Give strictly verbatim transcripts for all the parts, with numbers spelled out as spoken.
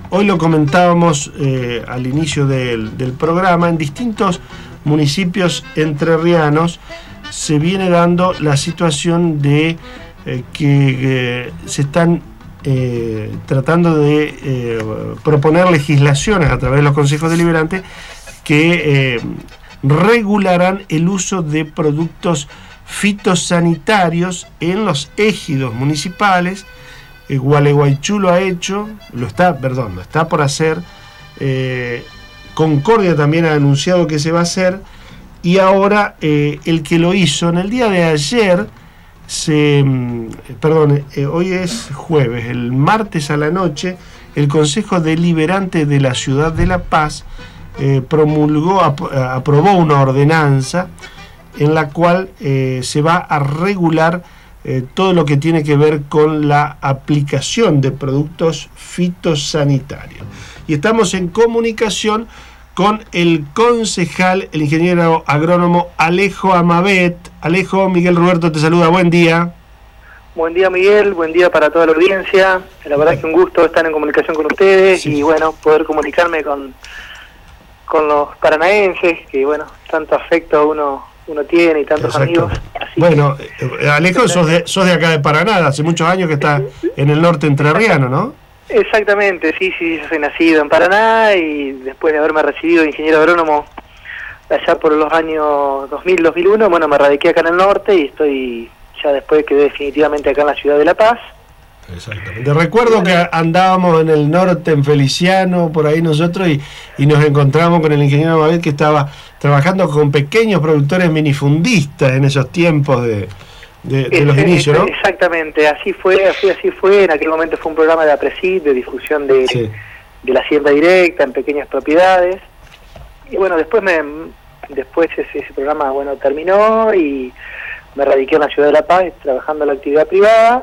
hoy lo comentábamos eh, al inicio del, del programa, en distintos municipios entrerrianos se viene dando la situación de eh, que eh, se están eh, tratando de eh, proponer legislaciones a través de los consejos deliberantes que eh, regularán el uso de productos fitosanitarios en los ejidos municipales. eh, Gualeguaychú lo ha hecho, lo está, perdón, lo está por hacer, eh, Concordia también ha anunciado que se va a hacer, y ahora eh, el que lo hizo en el día de ayer, se, perdón, eh, hoy es jueves, el martes a la noche, el Consejo Deliberante de la Ciudad de La Paz eh, promulgó, ap aprobó una ordenanza en la cual eh, se va a regular eh, todo lo que tiene que ver con la aplicación de productos fitosanitarios. Y estamos en comunicación con el concejal, el ingeniero agrónomo Alejo Amabet. Alejo, Miguel Roberto te saluda, buen día. Buen día, Miguel, buen día para toda la audiencia. La verdad es que un gusto estar en comunicación con ustedes, sí. Y bueno, poder comunicarme con, con los paranaenses, que bueno, tanto afecto uno, uno tiene y tantos Exacto. amigos. Así bueno, que, Alejo, sos de, sos de acá de Paraná, hace muchos años que estás en el norte entrerriano, ¿no? Exactamente, sí, sí, yo soy nacido en Paraná y después de haberme recibido de ingeniero agrónomo allá por los años dos mil, dos mil uno, bueno, me radiqué acá en el norte y estoy, ya después quedé definitivamente acá en la ciudad de La Paz. Exactamente. Recuerdo que andábamos en el norte, en Feliciano, por ahí nosotros, y, y nos encontramos con el ingeniero Amabet, que estaba trabajando con pequeños productores minifundistas en esos tiempos de... De, de los es, inicios, ¿no? Exactamente, así fue, así, así fue. En aquel momento fue un programa de APRESID, de difusión de, sí. de la siembra directa en pequeñas propiedades. Y bueno, después me después ese, ese programa bueno terminó y me radiqué en la ciudad de La Paz trabajando en la actividad privada.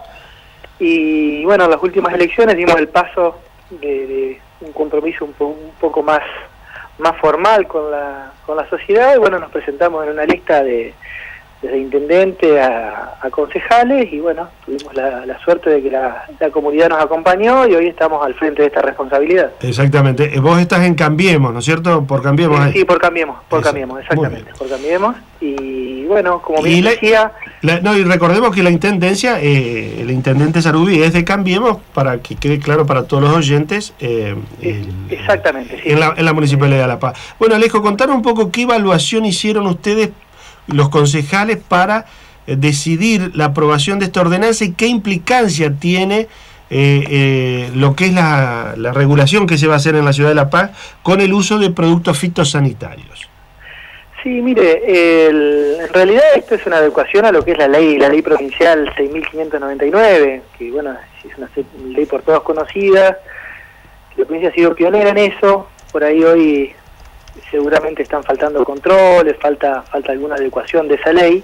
Y bueno, en las últimas elecciones dimos el paso de, de un compromiso un, po, un poco más, más formal con la, con la sociedad. Y bueno, nos presentamos en una lista de desde intendente a, a concejales y bueno, tuvimos la, la suerte de que la, la comunidad nos acompañó y hoy estamos al frente de esta responsabilidad. Exactamente. Vos estás en Cambiemos, ¿no es cierto? Por Cambiemos. Sí, sí por Cambiemos, por Exacto. Cambiemos, exactamente, por Cambiemos. Y bueno, como bien la, decía... La, no, y recordemos que la intendencia, eh, el intendente Sarubí es de Cambiemos, para que quede claro para todos los oyentes. Eh, el, exactamente, sí. En la, en la Municipalidad de La Paz. Bueno, Alejo, contanos un poco qué evaluación hicieron ustedes los concejales para eh, decidir la aprobación de esta ordenanza y qué implicancia tiene eh, eh, lo que es la, la regulación que se va a hacer en la ciudad de La Paz con el uso de productos fitosanitarios. Sí, mire, el, en realidad esto es una adecuación a lo que es la ley, la ley provincial seis mil quinientos noventa y nueve, que bueno, es una ley por todos conocida, la provincia ha sido pionera en eso, por ahí hoy seguramente están faltando controles, falta falta alguna adecuación de esa ley,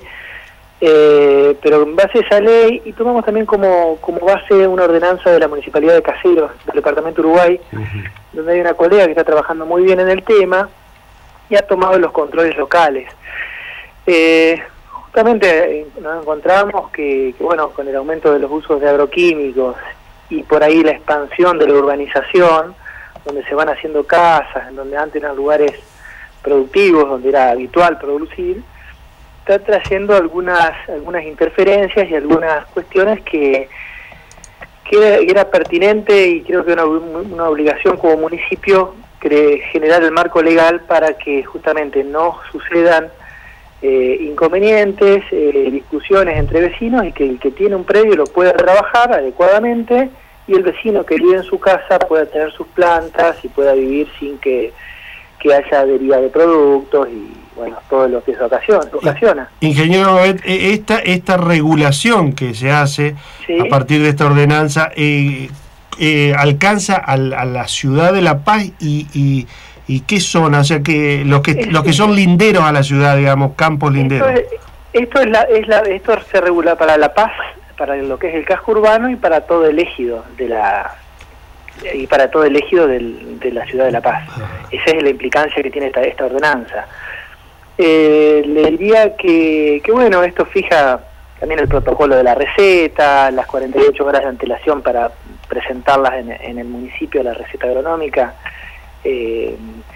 eh, pero en base a esa ley, y tomamos también como, como base una ordenanza de la Municipalidad de Caseros, del Departamento Uruguay, uh-huh. donde hay una colega que está trabajando muy bien en el tema y ha tomado los controles locales. Eh, justamente nos encontramos que, que, bueno, con el aumento de los usos de agroquímicos y por ahí la expansión de la urbanización, donde se van haciendo casas, en donde antes eran lugares productivos, donde era habitual producir, está trayendo algunas algunas interferencias y algunas cuestiones que, que era pertinente y creo que una, una obligación como municipio generar el marco legal para que justamente no sucedan eh, inconvenientes, eh, discusiones entre vecinos y que el que tiene un predio lo pueda trabajar adecuadamente y el vecino que vive en su casa pueda tener sus plantas y pueda vivir sin que, que haya deriva de productos y bueno, todo lo que eso ocasiona. ocasiona. Ingeniero, esta, esta regulación que se hace ¿Sí? a partir de esta ordenanza eh, eh, alcanza a, a la ciudad de La Paz y, y, y qué zona, o sea que los que es, los que son linderos a la ciudad, digamos, campos linderos. Esto, es, esto, es la, es la, esto se regula para La Paz, para lo que es el casco urbano y para todo el ejido de la y para todo el ejido del, de la ciudad de La Paz. Esa es la implicancia que tiene esta, esta ordenanza. Eh, le diría que, que bueno, esto fija también el protocolo de la receta, las cuarenta y ocho horas de antelación para, presentarlas en, en el municipio, la receta agronómica, eh,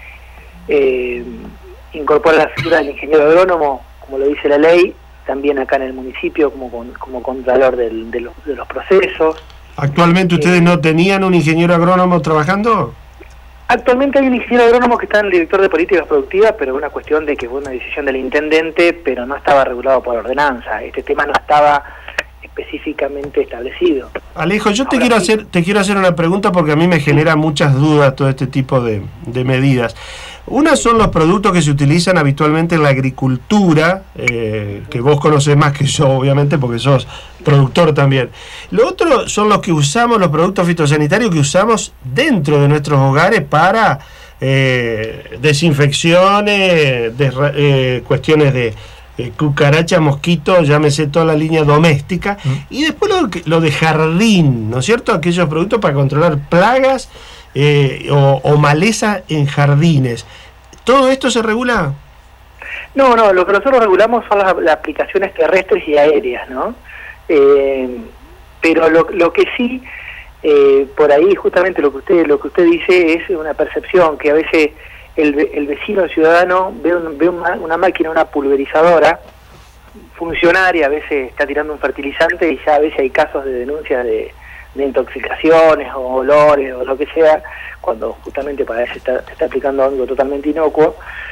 eh, incorpora la figura del ingeniero agrónomo, como lo dice la ley, también acá en el municipio como, con, como contralor del, de, los, de los procesos. ¿Actualmente ustedes eh, no tenían un ingeniero agrónomo trabajando? Actualmente hay un ingeniero agrónomo que está en el director de políticas productivas, pero es una cuestión de que fue una decisión del intendente, pero no estaba regulado por ordenanza. Este tema no estaba específicamente establecido. Alejo, yo te quiero sí. hacer te quiero hacer una pregunta porque a mí me genera muchas dudas todo este tipo de, de medidas. Una son los productos que se utilizan habitualmente en la agricultura, eh, que vos conocés más que yo, obviamente, porque sos productor también. Lo otro son los que usamos, los productos fitosanitarios que usamos dentro de nuestros hogares para eh, desinfecciones, de, eh, cuestiones de eh, cucaracha, mosquito, llámese toda la línea doméstica. Mm. Y después lo, lo de jardín, ¿no es cierto? Aquellos productos para controlar plagas eh, o, o maleza en jardines. ¿Todo esto se regula? No, no, lo que nosotros regulamos son las, las aplicaciones terrestres y aéreas, ¿no? Eh, pero lo, lo que sí, eh, por ahí justamente lo que usted lo que usted dice es una percepción que a veces el, el vecino, el ciudadano, ve, un, ve una, una máquina, una pulverizadora funcionaria, a veces está tirando un fertilizante y ya a veces hay casos de denuncias de, de intoxicaciones o olores o lo que sea, cuando justamente para eso está, está aplicando algo totalmente inocuo.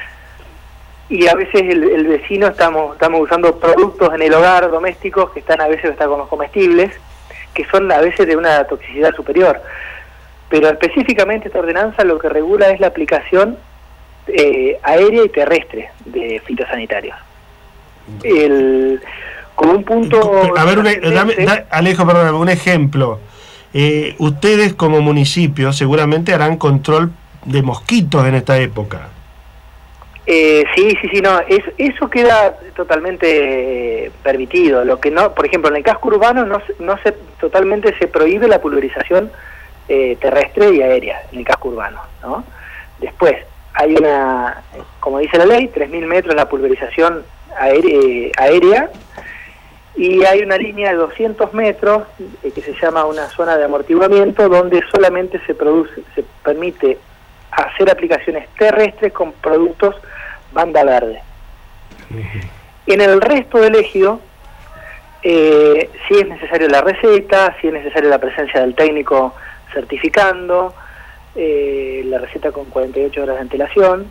Y a veces el, el vecino estamos estamos usando productos en el hogar domésticos que están a veces hasta con los comestibles, que son a veces de una toxicidad superior. Pero específicamente esta ordenanza lo que regula es la aplicación eh, aérea y terrestre de fitosanitarios. El, como un punto... A ver, un, dame, da, Alejo, perdón, un ejemplo. Eh, ustedes como municipio seguramente harán control de mosquitos en esta época. Eh, sí, sí, sí, no, es, eso queda totalmente eh, permitido. Lo que no, por ejemplo, en el casco urbano no, no se totalmente se prohíbe la pulverización eh, terrestre y aérea en el casco urbano, ¿no? Después hay una, como dice la ley, tres mil metros la pulverización aérea, aérea y hay una línea de doscientos metros eh, que se llama una zona de amortiguamiento donde solamente se produce, se permite hacer aplicaciones terrestres con productos banda verde. Uh-huh. En el resto del ejido, eh, sí es necesario la receta, sí es necesaria la presencia del técnico certificando, eh, la receta con cuarenta y ocho horas de antelación,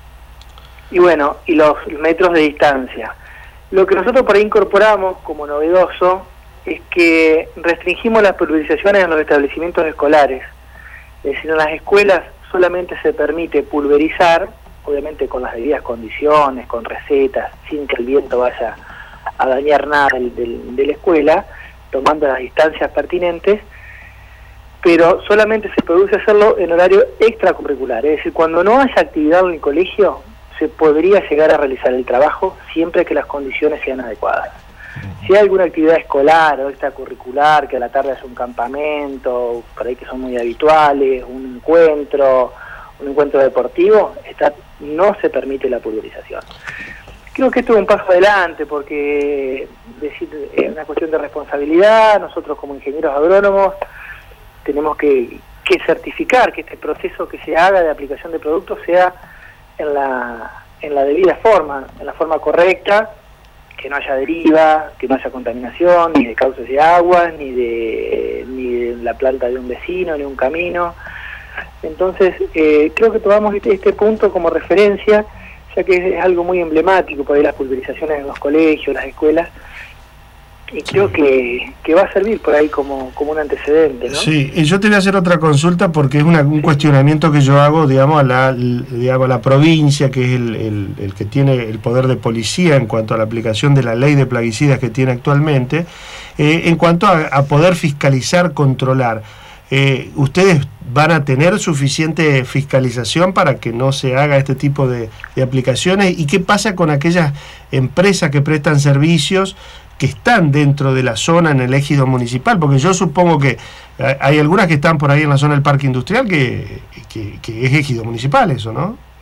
y bueno, y los metros de distancia. Lo que nosotros por ahí incorporamos como novedoso es que restringimos las pulverizaciones en los establecimientos escolares. Es decir, en las escuelas solamente se permite pulverizar, obviamente con las debidas condiciones, con recetas, sin que el viento vaya a dañar nada del, del, de la escuela, tomando las distancias pertinentes, pero solamente se produce hacerlo en horario extracurricular, es decir, cuando no haya actividad en el colegio, se podría llegar a realizar el trabajo siempre que las condiciones sean adecuadas. Si hay alguna actividad escolar o extracurricular, que a la tarde hace un campamento, por ahí que son muy habituales, un encuentro, un encuentro deportivo, está, no se permite la pulverización. Creo que esto es un paso adelante porque decir, es una cuestión de responsabilidad. Nosotros como ingenieros agrónomos tenemos que, que certificar que este proceso que se haga de aplicación de productos sea en la, en la debida forma, en la forma correcta, que no haya deriva, que no haya contaminación, ni de cauces de agua, ni de, ni de la planta de un vecino, ni un camino. Entonces, eh, creo que tomamos este, este punto como referencia, ya que es algo muy emblemático, por ahí las pulverizaciones en los colegios, las escuelas, y creo que, que va a servir por ahí como, como un antecedente, ¿no? Sí, y yo te voy a hacer otra consulta porque es una, un cuestionamiento que yo hago, digamos, a la, digamos, a la provincia, que es el, el, el que tiene el poder de policía en cuanto a la aplicación de la ley de plaguicidas que tiene actualmente, eh, en cuanto a, a poder fiscalizar, controlar. Eh, ¿Ustedes van a tener suficiente fiscalización para que no se haga este tipo de, de aplicaciones? ¿Y qué pasa con aquellas empresas que prestan servicios que están dentro de la zona en el ejido municipal? Porque yo supongo que hay algunas que están por ahí en la zona del parque industrial que, que, que es ejido municipal eso, ¿no?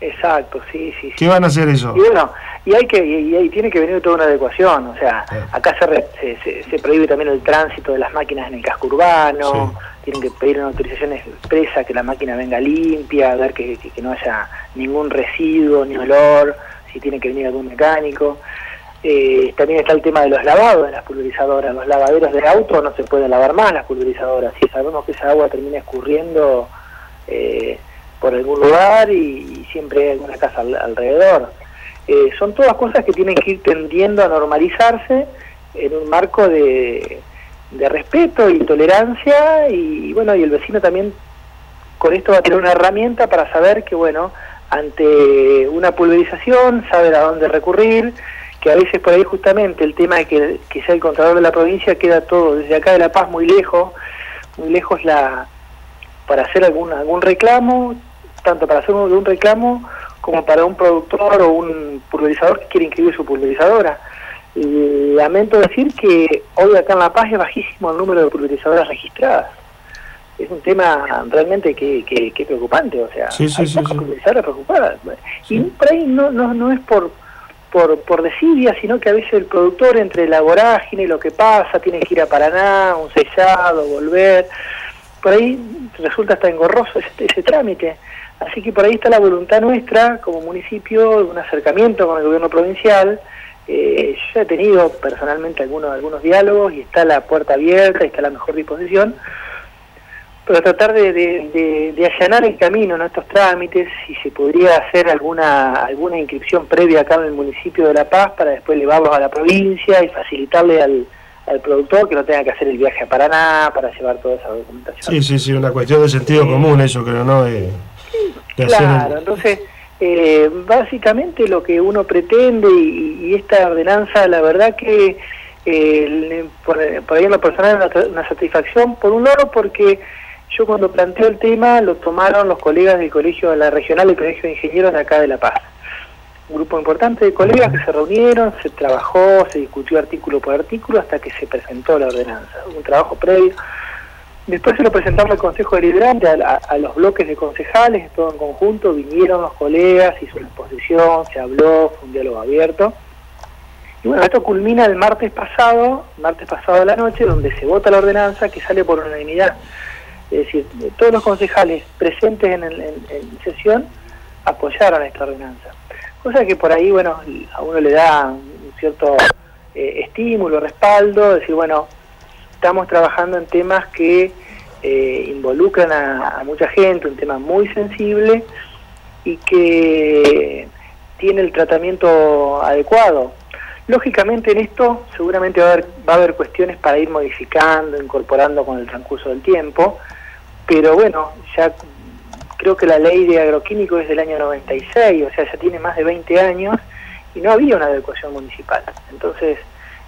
Exacto, sí, sí. ¿Qué sí. van a hacer eso? Y bueno, y hay que y, y tiene que venir toda una adecuación, o sea, sí. acá se, re, se, se, se prohíbe también el tránsito de las máquinas en el casco urbano, sí. tienen que pedir una autorización expresa, que la máquina venga limpia, ver que, que, que no haya ningún residuo ni olor, si tiene que venir algún mecánico. Eh, también está el tema de los lavados de las pulverizadoras. Los lavaderos de auto no se pueden lavar más las pulverizadoras. Si sabemos que esa agua termina escurriendo eh, por algún lugar y, y siempre hay alguna casa al, alrededor. Eh, son todas cosas que tienen que ir tendiendo a normalizarse en un marco de, de respeto y tolerancia, y bueno, y el vecino también con esto va a tener una herramienta para saber que, bueno, ante una pulverización sabe a dónde recurrir, que a veces por ahí justamente el tema de que, que sea el Contralor de la provincia queda todo desde acá de La Paz muy lejos, muy lejos la para hacer algún algún reclamo, tanto para hacer un, un reclamo como para un productor o un pulverizador que quiere inscribir su pulverizadora. Y lamento decir que hoy acá en La Paz es bajísimo el número de pulverizadoras registradas. Es un tema realmente que, que, que es preocupante, o sea, sí, sí, hay sí, pocas sí. pulverizadoras preocupadas. Sí. Y por ahí no, no, no es por Por, por desidia, sino que a veces el productor, entre la vorágine y lo que pasa, tiene que ir a Paraná, un sellado, volver, por ahí resulta hasta engorroso ese, ese trámite. Así que por ahí está la voluntad nuestra como municipio, un acercamiento con el gobierno provincial. Eh, yo he tenido personalmente algunos, algunos diálogos y está la puerta abierta y está la mejor disposición, pero tratar de, de, de, de allanar el camino en estos trámites, si se podría hacer alguna alguna inscripción previa acá en el municipio de La Paz para después llevarlos a la provincia y facilitarle al, al productor que no tenga que hacer el viaje a Paraná para llevar toda esa documentación. Sí, sí, sí, una cuestión de sentido eh, común eso, creo, ¿no? De, de claro, hacer el... entonces, eh, básicamente lo que uno pretende, y, y esta ordenanza, la verdad que eh, por, por ahí en lo personal es una, una satisfacción, por un lado porque yo cuando planteo el tema lo tomaron los colegas del colegio de la regional del Colegio de Ingenieros de acá de La Paz. Un grupo importante de colegas que se reunieron, se trabajó, se discutió artículo por artículo hasta que se presentó la ordenanza. Un trabajo previo. Después se lo presentamos al Consejo Deliberante, a, a, a los bloques de concejales, todo en conjunto, vinieron los colegas, hizo una exposición, se habló, fue un diálogo abierto. Y bueno, esto culmina el martes pasado, martes pasado de la noche, donde se vota la ordenanza que sale por unanimidad. Es decir, todos los concejales presentes en, el, en, en sesión apoyaron esta ordenanza. Cosa que por ahí, bueno, a uno le da un cierto eh, estímulo, respaldo, decir, bueno, estamos trabajando en temas que eh, involucran a, a mucha gente, un tema muy sensible y que tiene el tratamiento adecuado. Lógicamente en esto seguramente va a haber, va a haber cuestiones para ir modificando, incorporando con el transcurso del tiempo, pero bueno, ya creo que la ley de agroquímicos es del año noventa y seis, o sea, ya tiene más de veinte años y no había una adecuación municipal. Entonces,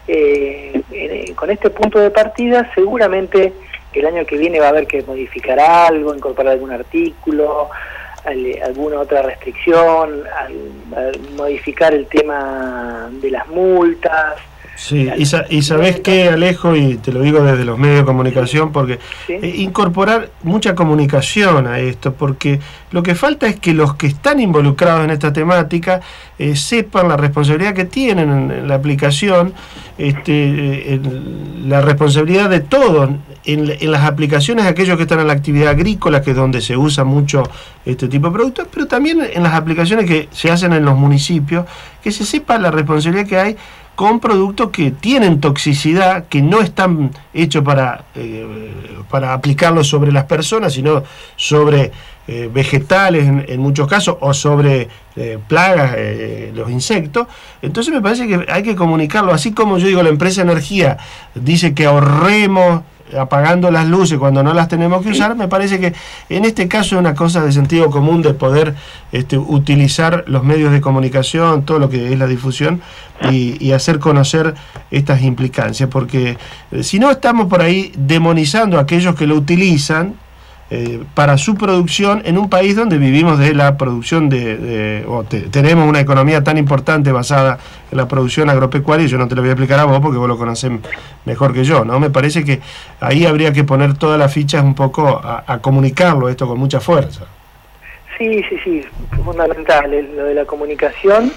eh, eh, con este punto de partida, seguramente el año que viene va a haber que modificar algo, incorporar algún artículo, al, alguna otra restricción, al, al modificar el tema de las multas. Sí, y, sa y sabés qué, Alejo, y te lo digo desde los medios de comunicación, porque ¿Sí? eh, incorporar mucha comunicación a esto, porque lo que falta es que los que están involucrados en esta temática eh, sepan la responsabilidad que tienen en, en la aplicación, este, en la responsabilidad de todos en, en las aplicaciones de aquellos que están en la actividad agrícola, que es donde se usa mucho este tipo de productos, pero también en las aplicaciones que se hacen en los municipios, que se sepa la responsabilidad que hay con productos que tienen toxicidad, que no están hechos para, eh, para aplicarlos sobre las personas, sino sobre eh, vegetales en, en muchos casos, o sobre eh, plagas, eh, los insectos. Entonces me parece que hay que comunicarlo, así como yo digo, la empresa de energía dice que ahorremos apagando las luces cuando no las tenemos que usar, me parece que en este caso es una cosa de sentido común de poder este, utilizar los medios de comunicación, todo lo que es la difusión, y, y hacer conocer estas implicancias, porque eh, si no estamos por ahí demonizando a aquellos que lo utilizan eh, para su producción en un país donde vivimos de la producción de, de o te, tenemos una economía tan importante basada en la producción agropecuaria, y yo no te lo voy a explicar a vos porque vos lo conocés mejor que yo, ¿no? Me parece que ahí habría que poner todas las fichas un poco a, a comunicarlo esto con mucha fuerza. Sí, sí, sí, fundamental, es lo de la comunicación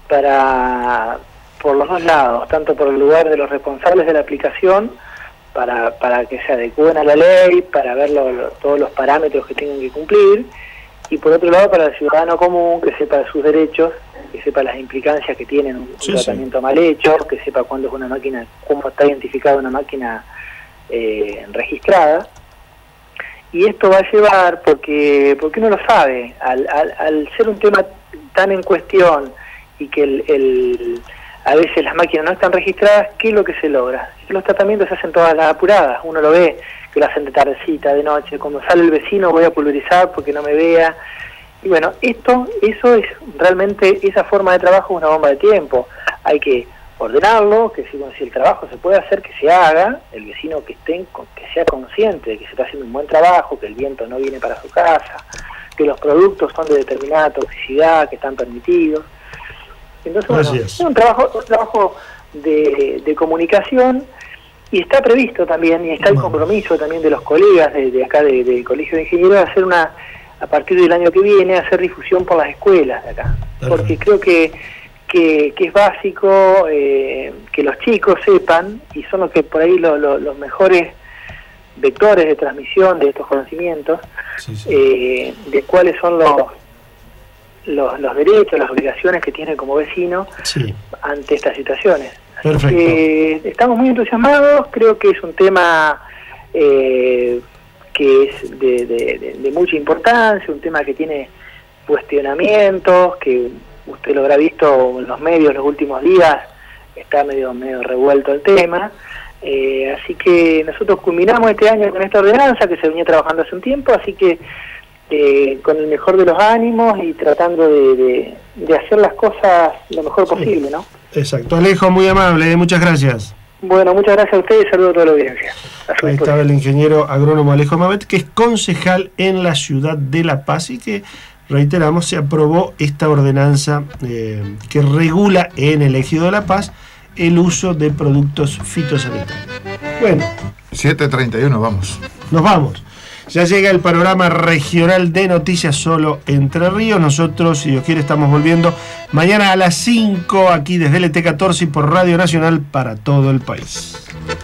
para por los dos lados, tanto por el lugar de los responsables de la aplicación, para, para que se adecúen a la ley, para ver lo, lo, todos los parámetros que tengan que cumplir, y por otro lado para el ciudadano común, que sepa sus derechos, que sepa las implicancias que tienen un, sí, un tratamiento sí. mal hecho, que sepa cuándo es una máquina, cómo está identificada una máquina eh, registrada. Y esto va a llevar, porque porque uno lo sabe, al, al, al ser un tema tan en cuestión y que el, el a veces las máquinas no están registradas, ¿qué es lo que se logra? Los tratamientos se hacen todas las apuradas, uno lo ve, que lo hacen de tardecita, de noche, cuando sale el vecino voy a pulverizar porque no me vea. Y bueno, esto, eso es realmente, esa forma de trabajo es una bomba de tiempo. Hay que ordenarlo, que si, si el trabajo se puede hacer, que se haga, el vecino que esté, que sea consciente de que se está haciendo un buen trabajo, que el viento no viene para su casa, que los productos son de determinada toxicidad, que están permitidos. Entonces, bueno, es un trabajo, un trabajo de, de comunicación, y está previsto también, y está el compromiso también de los colegas de, de acá de, del Colegio de Ingenieros de hacer una, a partir del año que viene, hacer difusión por las escuelas de acá. Porque creo que Que, que es básico eh, que los chicos sepan, y son los que por ahí lo, lo, los mejores vectores de transmisión de estos conocimientos, sí, sí. Eh, de cuáles son los, los los derechos, las obligaciones que tiene como vecino sí. ante estas situaciones. Así que estamos muy entusiasmados, creo que es un tema eh, que es de, de, de, de mucha importancia, un tema que tiene cuestionamientos, que usted lo habrá visto en los medios los últimos días, está medio medio revuelto el tema, eh, así que nosotros culminamos este año con esta ordenanza que se venía trabajando hace un tiempo, así que eh, con el mejor de los ánimos y tratando de, de, de hacer las cosas lo mejor posible, ¿no? Exacto. Alejo, muy amable, muchas gracias. Bueno, muchas gracias a ustedes y saludos a toda la audiencia. Ahí estaba el ingeniero agrónomo Alejo Mamet, que es concejal en la ciudad de La Paz y que, reiteramos, se aprobó esta ordenanza eh, que regula en el Ejido de La Paz el uso de productos fitosanitarios. Bueno. siete treinta y uno, vamos. Nos vamos. Ya llega el panorama regional de noticias solo Entre Ríos. Nosotros, si Dios quiere, estamos volviendo mañana a las cinco aquí desde L T catorce y por Radio Nacional para todo el país.